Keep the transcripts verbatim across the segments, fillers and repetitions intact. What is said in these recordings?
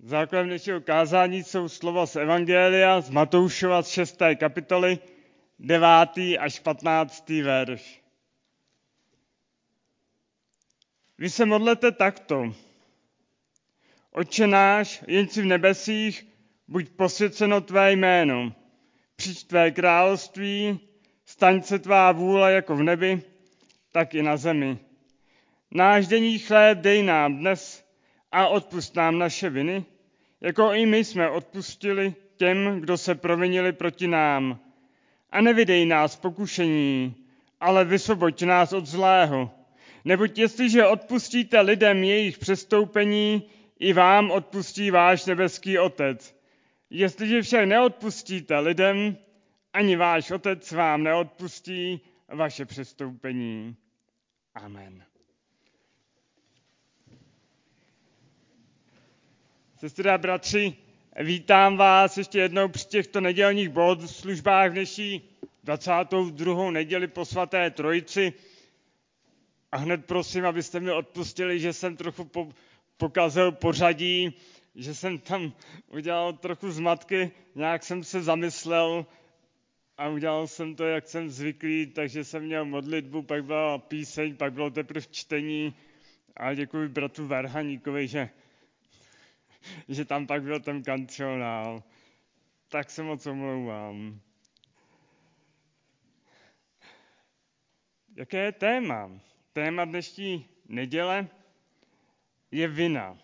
Základem dnešního kázání jsou slova z Evangelia z Matoušova z šesté kapitoly, devátý až patnáctý verš. Vy se modlete takto. Otče náš, jen si v nebesích, buď posvěceno tvé jméno. Přijď tvé království, staň se tvá vůle jako v nebi, tak i na zemi. Náš denní chléb dej nám dnes a odpusť nám naše viny, jako i my jsme odpustili těm, kdo se provinili proti nám. A nevydej nás pokušení, ale vysvoboď nás od zlého. Neboť jestliže odpustíte lidem jejich přestoupení, i vám odpustí váš nebeský Otec. Jestliže však neodpustíte lidem, ani váš Otec vám neodpustí vaše přestoupení. Amen. Sestry a bratři, vítám vás ještě jednou při těchto nedělních bohoslužbách v dnešní dvacátou druhou neděli po svaté Trojici. A hned prosím, abyste mi odpustili, že jsem trochu po, pokazil pořadí, že jsem tam udělal trochu zmatky, nějak jsem se zamyslel a udělal jsem to, jak jsem zvyklý, takže jsem měl modlitbu, pak byla píseň, pak bylo teprve čtení a děkuji bratu Varhaníkovi, že že tam pak byl ten kancionál. Tak se moc omlouvám. Jaké je téma? Téma dnešní neděle je vina.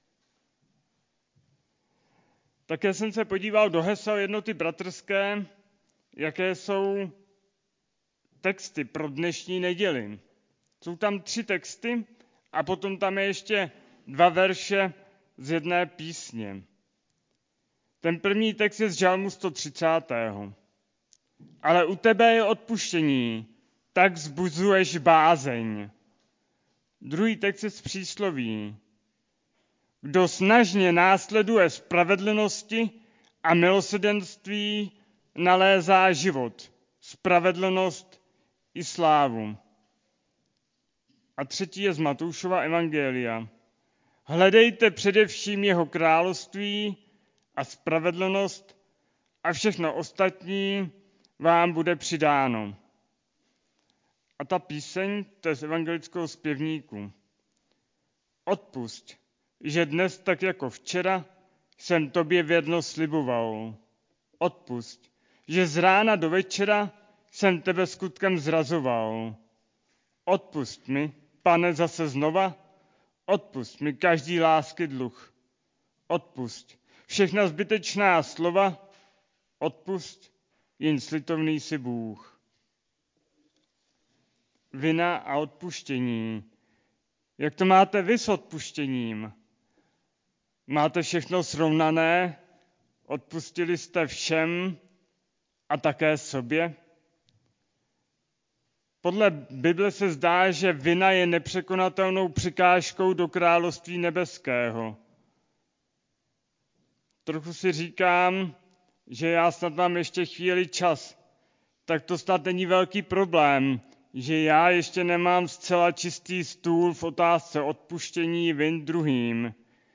Také jsem se podíval do hesel jednoty bratrské, jaké jsou texty pro dnešní neděli. Jsou tam tři texty a potom tam je ještě dva verše z jedné písně. Ten první text je z Žalmu sto třicátého Ale u tebe je odpuštění, tak vzbuzuješ bázeň. Druhý text je z přísloví. Kdo snažně následuje spravedlnosti a milosrdenství, nalézá život, spravedlnost i slávu. A třetí je z Matoušova evangelia. Hledejte především jeho království a spravedlnost a všechno ostatní vám bude přidáno. A ta píseň, to je z evangelického zpěvníku. Odpusť, že dnes tak jako včera jsem tobě věrno sliboval. Odpusť, že z rána do večera jsem tebe skutkem zrazoval. Odpusť mi, Pane, zase znova, odpusť mi každý lásky dluh. Odpusť všechna zbytečná slova, odpusť, jen slitovný si Bůh. Vina a odpuštění. Jak to máte vy s odpuštěním? Máte všechno srovnané? Odpustili jste všem a také sobě? Podle Bible se zdá, že vina je nepřekonatelnou překážkou do království nebeského. Trochu si říkám, že já snad mám ještě chvíli čas, tak to snad není velký problém, že já ještě nemám zcela čistý stůl v otázce odpuštění vin druhým.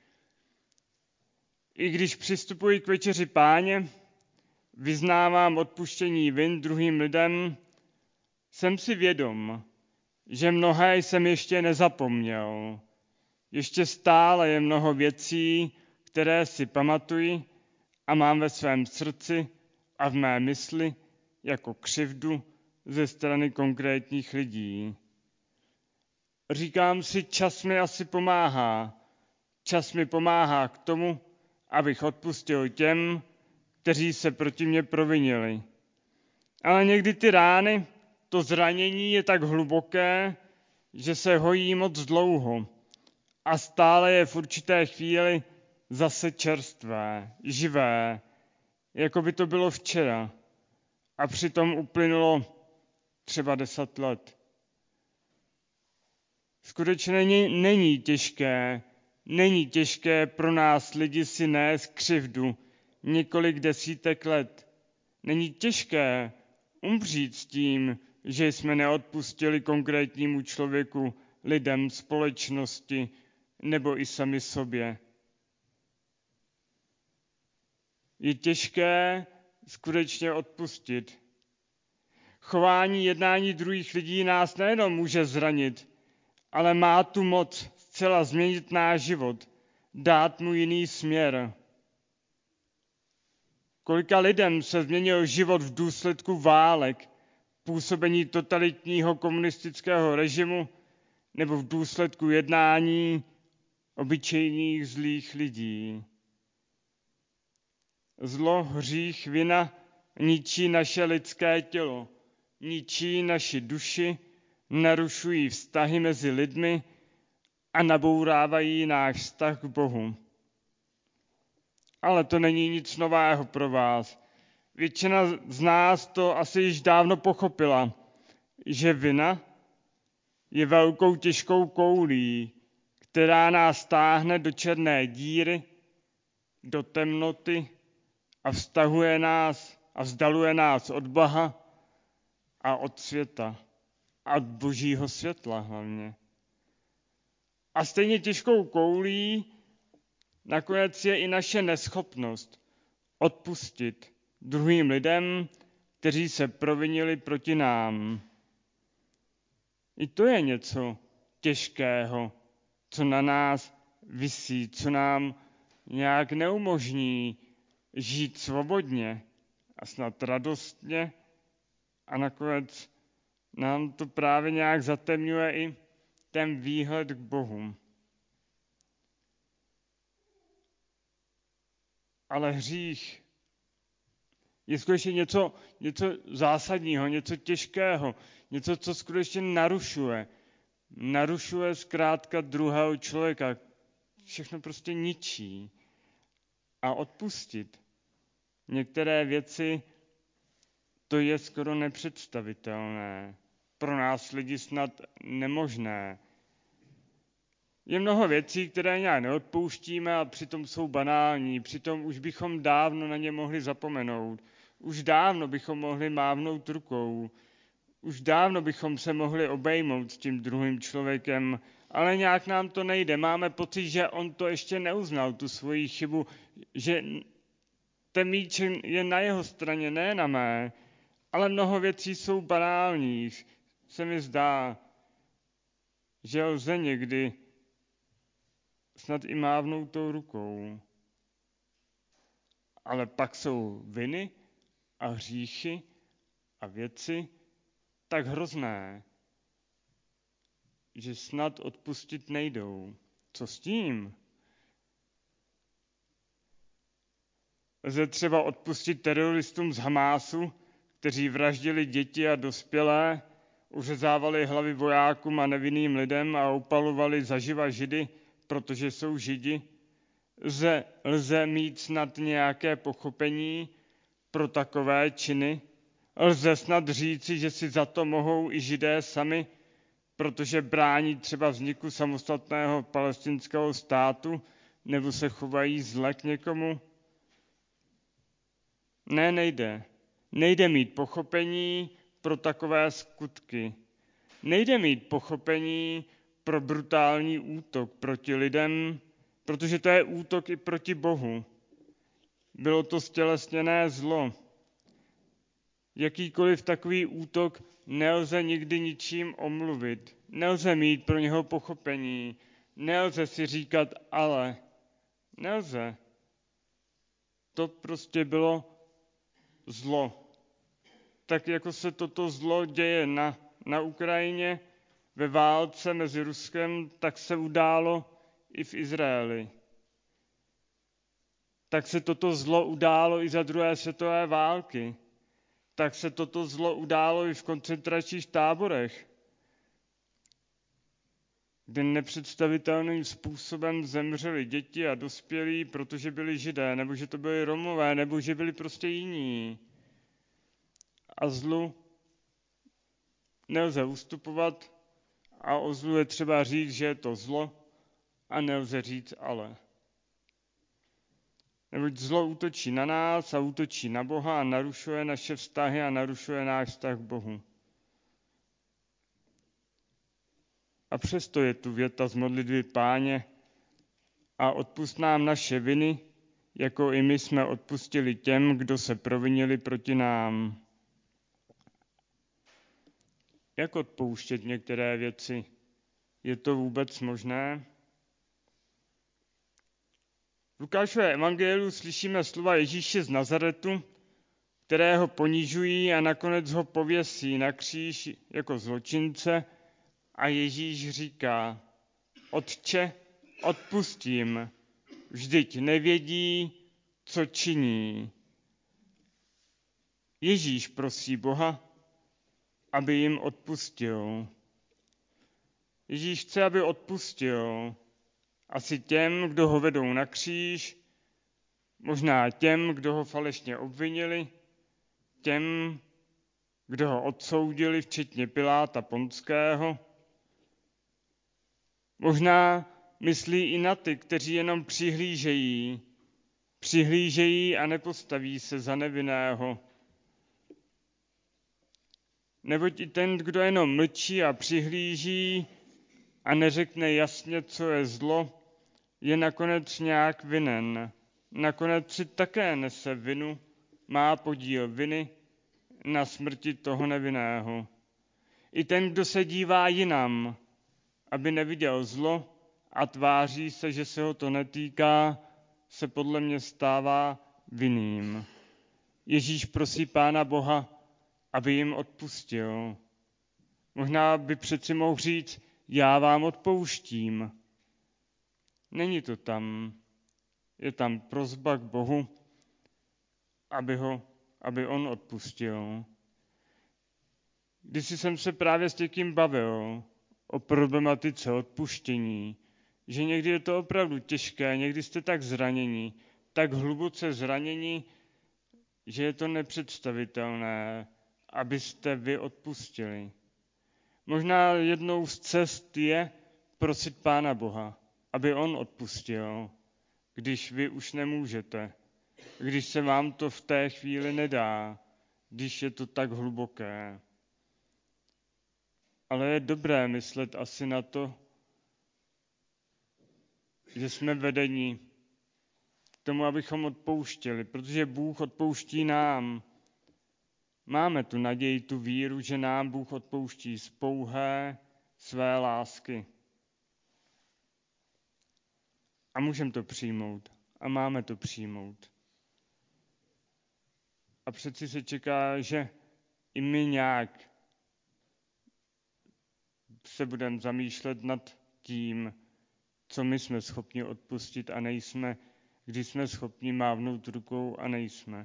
I když přistupuji k večeři Páně, vyznávám odpuštění vin druhým lidem, jsem si vědom, že mnohé jsem ještě nezapomněl. Ještě stále je mnoho věcí, které si pamatuji a mám ve svém srdci a v mé mysli jako křivdu ze strany konkrétních lidí. Říkám si, čas mi asi pomáhá. Čas mi pomáhá k tomu, abych odpustil těm, kteří se proti mně provinili. Ale někdy ty rány, to zranění je tak hluboké, že se hojí moc dlouho a stále je v určité chvíli zase čerstvé, živé, jako by to bylo včera a přitom uplynulo třeba deset let. Skutečně není, není těžké, není těžké pro nás lidi si nést křivdu několik desítek let. Není těžké umřít s tím, že jsme neodpustili konkrétnímu člověku, lidem, společnosti nebo i sami sobě. je těžké skutečně odpustit. Chování, jednání druhých lidí nás nejenom může zranit, ale má tu moc zcela změnit náš život, dát mu jiný směr. Kolika lidem se změnil život v důsledku válek, působení totalitního komunistického režimu nebo v důsledku jednání obyčejných zlých lidí. Zlo, hřích, vina ničí naše lidské tělo, ničí naši duši, narušují vztahy mezi lidmi a nabourávají náš vztah k Bohu. Ale to není nic nového pro vás. Většina z nás to asi již dávno pochopila, že vina je velkou těžkou koulí, která nás táhne do černé díry, do temnoty a vztahuje nás a vzdaluje nás od Boha a od světa a od Božího světla hlavně. A stejně těžkou koulí nakonec je i naše neschopnost odpustit druhým lidem, kteří se provinili proti nám. I to je něco těžkého, co na nás visí, co nám nějak neumožní žít svobodně a snad radostně a nakonec nám to právě nějak zatemňuje i ten výhled k Bohu. Ale hřích je skutečně něco, něco zásadního, něco těžkého, něco, co skutečně narušuje. Narušuje zkrátka druhého člověka. Všechno prostě ničí. A odpustit některé věci, to je skoro nepředstavitelné. Pro nás lidi snad nemožné. Je mnoho věcí, které nějak neodpouštíme a přitom jsou banální. Přitom už bychom dávno na ně mohli zapomenout. Už dávno bychom mohli mávnout rukou. Už dávno bychom se mohli obejmout s tím druhým člověkem, ale nějak nám to nejde. Máme pocit, že on to ještě neuznal, tu svoji chybu, že ten míč je na jeho straně, ne na mé. Ale mnoho věcí jsou banálních. Se mi zdá, že lze někdy snad i mávnout tou rukou. Ale pak jsou viny a hříchy a věci tak hrozné, že snad odpustit nejdou. Co s tím? Lze třeba odpustit teroristům z Hamásu, kteří vraždili děti a dospělé, uřezávali hlavy vojákům a nevinným lidem a upalovali zaživa Židy, protože jsou Židi. Lze, lze mít snad nějaké pochopení pro takové činy. Lze snad říci, že si za to mohou i Židé sami, protože brání třeba vzniku samostatného palestinského státu, nebo se chovají zle k někomu. Ne, nejde. Nejde mít pochopení pro takové skutky. Nejde mít pochopení pro brutální útok proti lidem, protože to je útok i proti Bohu. Bylo to stělesněné zlo. Jakýkoliv takový útok nelze nikdy ničím omluvit. Nelze mít pro něho pochopení. Nelze si říkat ale. Nelze. To prostě bylo zlo. Tak jako se toto zlo děje na, na Ukrajině ve válce mezi Ruskem, tak se událo i v Izraeli. Tak se toto zlo událo i za druhé světové války. Tak se toto zlo událo i v koncentračních táborech, kde nepředstavitelným způsobem zemřeli děti a dospělí, protože byli Židé, nebo že to byli Romové, nebo že byli prostě jiní. A zlu nelze ustupovat a o zlu je třeba říct, že je to zlo a nelze říct ale. Neboť zlo útočí na nás a útočí na Boha a narušuje naše vztahy a narušuje náš vztah k Bohu. A přesto je tu věta z modlitby Páně: a odpusť nám naše viny, jako i my jsme odpustili těm, kdo se provinili proti nám. Jak odpouštět některé věci? Je to vůbec možné? V Lukášově evangeliu slyšíme slova Ježíše z Nazaretu, kterého ponižují a nakonec ho pověsí na kříž jako zločince a Ježíš říká: Otče, odpustím, vždyť nevědí, co činí. Ježíš prosí Boha, aby jim odpustil. Ježíš chce, aby odpustil asi těm, kdo ho vedou na kříž, možná těm, kdo ho falešně obvinili, těm, kdo ho odsoudili, včetně Piláta Ponského. Možná myslí i na ty, kteří jenom přihlížejí, přihlížejí a nepostaví se za nevinného. Neboť i ten, kdo jenom mlčí a přihlíží a neřekne jasně, co je zlo, je nakonec nějak vinen. Nakonec si také nese vinu, má podíl viny na smrti toho nevinného. I ten, kdo se dívá jinam, aby neviděl zlo a tváří se, že se ho to netýká, se podle mě stává vinným. Ježíš prosí Pána Boha, aby jim odpustil. Možná by přeci mohl říct: já vám odpouštím. Není to tam. Je tam prosba k Bohu, aby, ho, aby on odpustil. Když jsem se právě s někým bavil o problematice odpuštění, že někdy je to opravdu těžké, někdy jste tak zranění, tak hluboce zranění, že je to nepředstavitelné, abyste vy odpustili. Možná jednou z cest je prosit Pána Boha, aby on odpustil, když vy už nemůžete, když se vám to v té chvíli nedá, když je to tak hluboké. Ale je dobré myslet asi na to, že jsme vedeni k tomu, abychom odpouštěli, protože Bůh odpouští nám. Máme tu naději, tu víru, že nám Bůh odpouští z pouhé své lásky. A můžeme to přijmout. A máme to přijmout. A přeci se čeká, že i my nějak se budeme zamýšlet nad tím, co my jsme schopni odpustit a nejsme, když jsme schopni mávnout rukou a nejsme.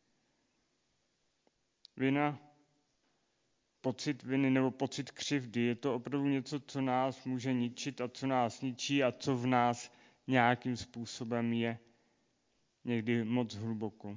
Vina, pocit viny nebo pocit křivdy, je to opravdu něco, co nás může ničit a co nás ničí a co v nás nějakým způsobem je někdy moc hluboko.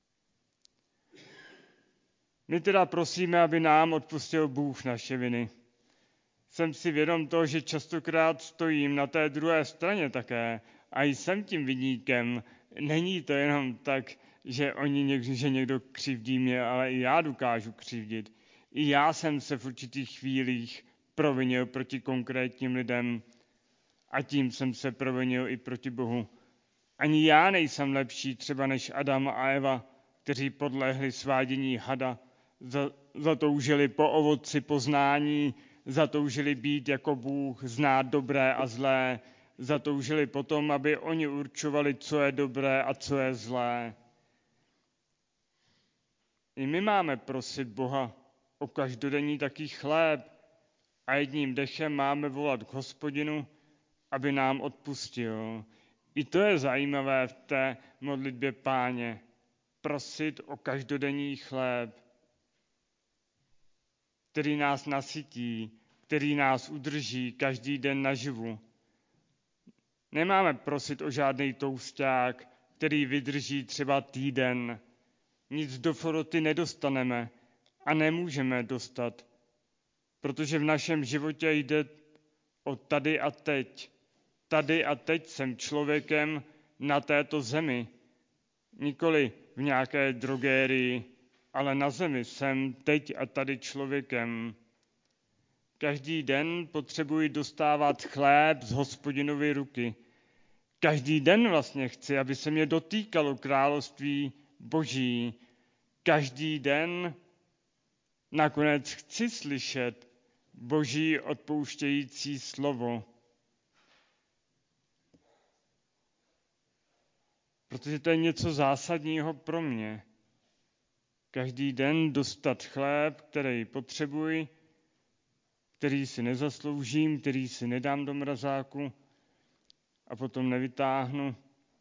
My teda prosíme, aby nám odpustil Bůh naše viny. Jsem si vědom toho, že častokrát stojím na té druhé straně také a jsem tím viníkem. Není to jenom tak, že, oni někdo, že někdo křivdí mě, ale i já dokážu křivdit. I já jsem se v určitých chvílích provinil proti konkrétním lidem a tím jsem se provinil i proti Bohu. Ani já nejsem lepší třeba než Adam a Eva, kteří podlehli svádění hada, zatoužili po ovoci poznání, zatoužili být jako Bůh, znát dobré a zlé, zatoužili potom, aby oni určovali, co je dobré a co je zlé. I my máme prosit Boha o každodenní taký chléb a jedním dechem máme volat k Hospodinu, aby nám odpustil. I to je zajímavé v té modlitbě Páně. Prosit o každodenní chléb, který nás nasytí, který nás udrží každý den naživu. Nemáme prosit o žádný tousták, který vydrží třeba týden. Nic do foroty nedostaneme a nemůžeme dostat, protože v našem životě jde o tady a teď. Tady a teď jsem člověkem na této zemi. Nikoli v nějaké drogérii, ale na zemi jsem teď a tady člověkem. Každý den potřebuji dostávat chléb z Hospodinovy ruky. Každý den vlastně chci, aby se mě dotýkalo království Boží. Každý den nakonec chci slyšet Boží odpouštějící slovo. Protože to je něco zásadního pro mě. Každý den dostat chléb, který potřebuji, který si nezasloužím, který si nedám do mrazáku a potom nevytáhnu.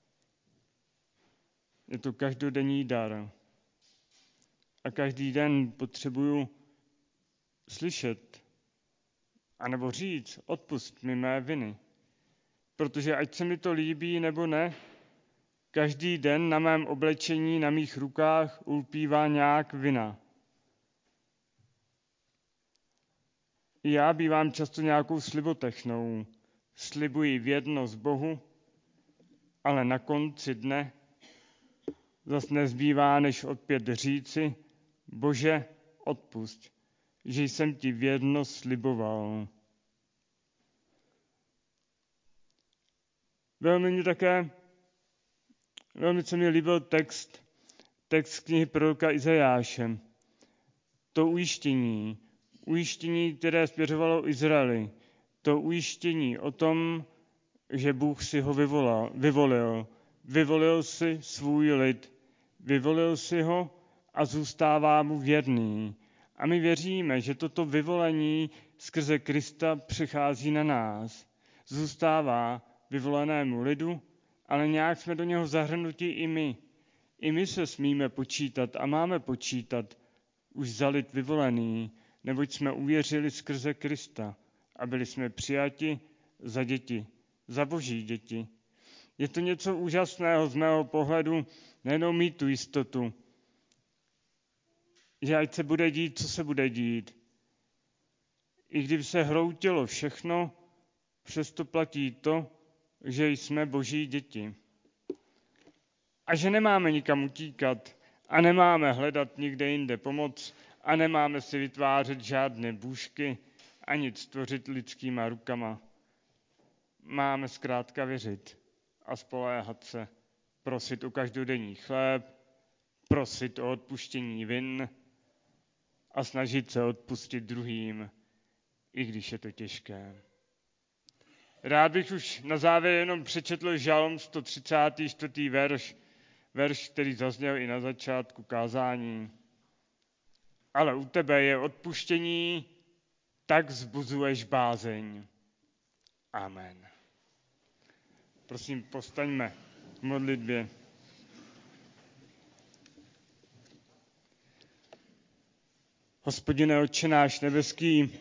Je to každodenní dar. A každý den potřebuju slyšet, anebo říct, odpusť mi mé viny. Protože ať se mi to líbí nebo ne, každý den na mém oblečení, na mých rukách ulpívá nějak vina. I já bývám často nějakou slibotechnou. Slibuji věrnost Bohu, ale na konci dne zas nezbývá, než opět říci, Bože, odpusť, že jsem ti věrnost sliboval. Velmi mě také, velmi se mi líbil text, text knihy proroka Izajáše. To ujištění, ujištění, které směřovalo Izraeli, to ujištění o tom, že Bůh si ho vyvolal, vyvolil, vyvolil si svůj lid, vyvolil si ho a zůstává mu věrný. A my věříme, že toto vyvolení skrze Krista přichází na nás. Zůstává vyvolenému lidu, ale nějak jsme do něho zahrnuti i my. I my se smíme počítat a máme počítat už za lid vyvolený, neboť jsme uvěřili skrze Krista a byli jsme přijati za děti, za Boží děti. Je to něco úžasného z mého pohledu, nejenom mít tu jistotu, že ať se bude dít, co se bude dít. I kdyby se hroutilo všechno, přesto platí to, že jsme Boží děti. A že nemáme nikam utíkat a nemáme hledat nikde jinde pomoc a nemáme si vytvářet žádné bůžky a nic tvořit lidskýma rukama. Máme zkrátka věřit a spoléhat se, prosit o každodenní chléb, prosit o odpuštění vin a snažit se odpustit druhým, i když je to těžké. Rád bych už na závěr jenom přečetl Žalm sto třicátý čtvrtý verš, verš, který zazněl i na začátku kázání. Ale u tebe je odpuštění, tak vzbuzuješ bázeň. Amen. Prosím, povstaňme k modlitbě. Hospodine, Otče náš nebeský,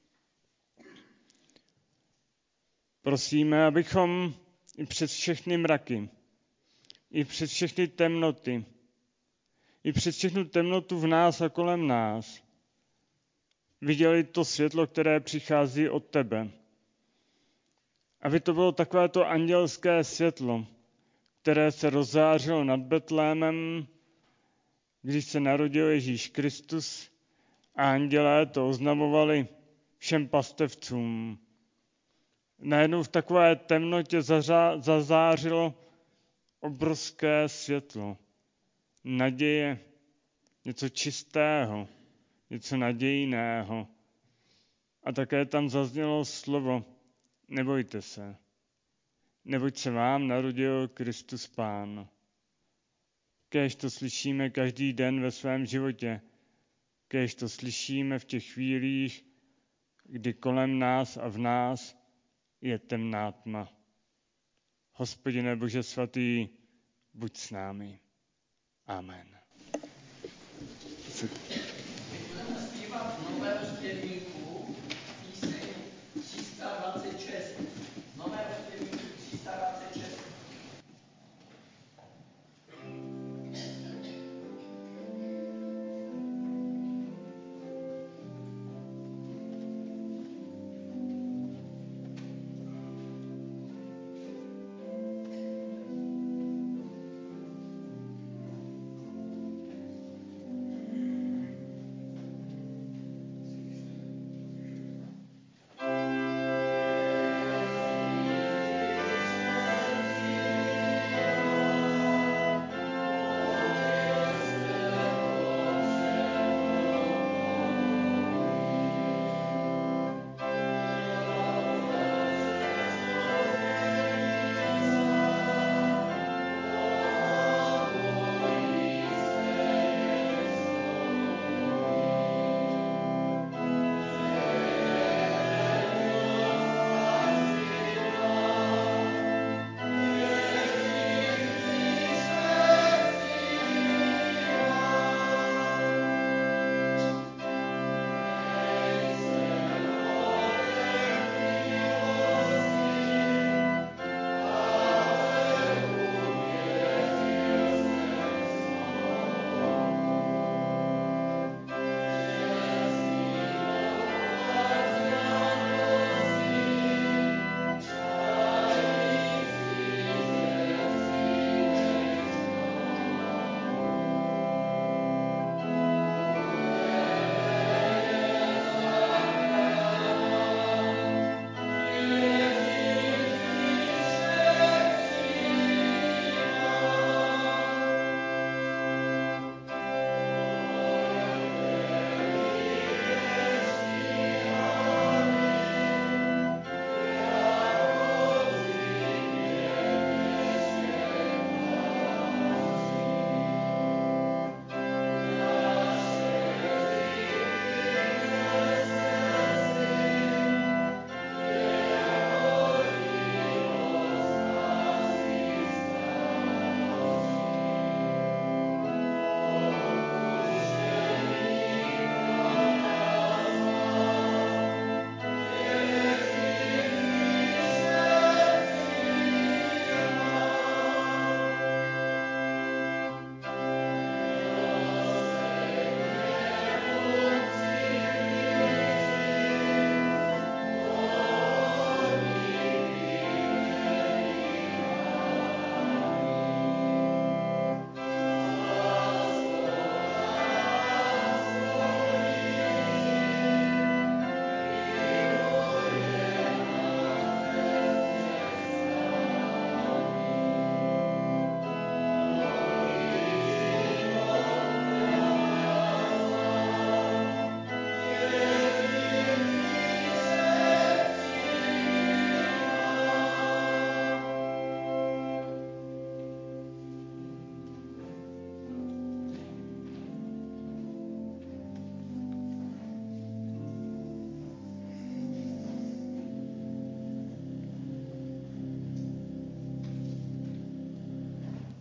prosíme, abychom i přes všechny mraky, i přes všechny temnoty, i přes všechnu temnotu v nás a kolem nás viděli to světlo, které přichází od tebe. Aby to bylo takovéto andělské světlo, které se rozzářilo nad Betlémem, když se narodil Ježíš Kristus a andělé to oznamovali všem pastevcům. Najednou v takové temnotě zazářilo obrovské světlo. Naděje, něco čistého, něco nadějného. A také tam zaznělo slovo, nebojte se, neboť se vám narodil Kristus Pán. Kéž to slyšíme každý den ve svém životě, kéž to slyšíme v těch chvílích, kdy kolem nás a v nás je temná tma. Hospodine Bože svatý, buď s námi. Amen.